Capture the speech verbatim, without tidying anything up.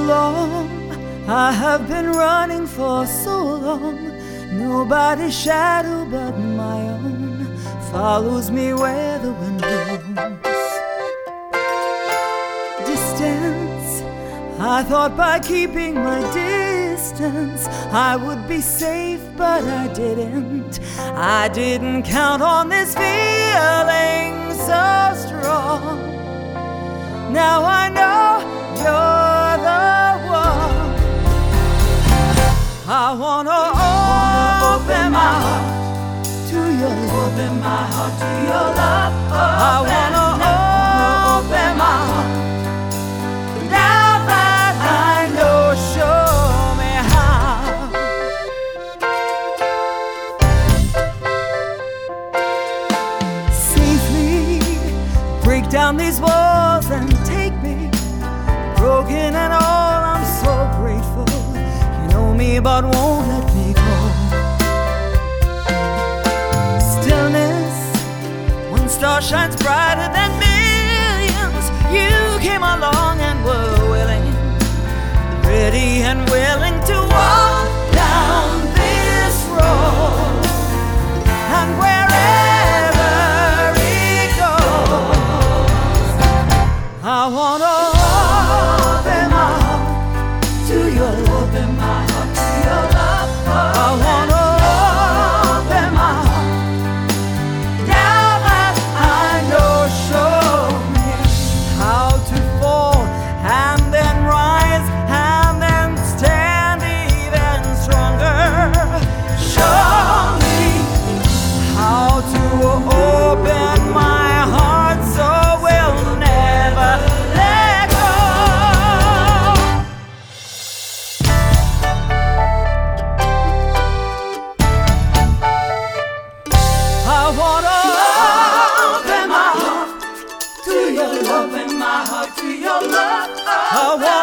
long, I have been running for so long. Nobody's shadow but my own follows me where the wind blows. Distance, I thought by keeping my distance I would be safe, but I didn't. I didn't count on this feeling so strong. Now I know you're the one. I wanna open my heart to your love, open my heart to your love. I wanna open my heart. Now that I know, show me how. Safely break down these walls and take me, broken and all. I'm so grateful. You know me, but won't let me go. Stillness, one star shines brighter than millions. You came along and were willing, ready and willing to walk down this road. And wherever it goes, I wanna open my heart to your love, open my heart to your love. I wanna open my heart. Now that I know, show me how to fall and then rise and then stand even stronger. Show me how to open my heart so we'll never let go. I wanna open my heart to your love, open my heart to your love. I wanna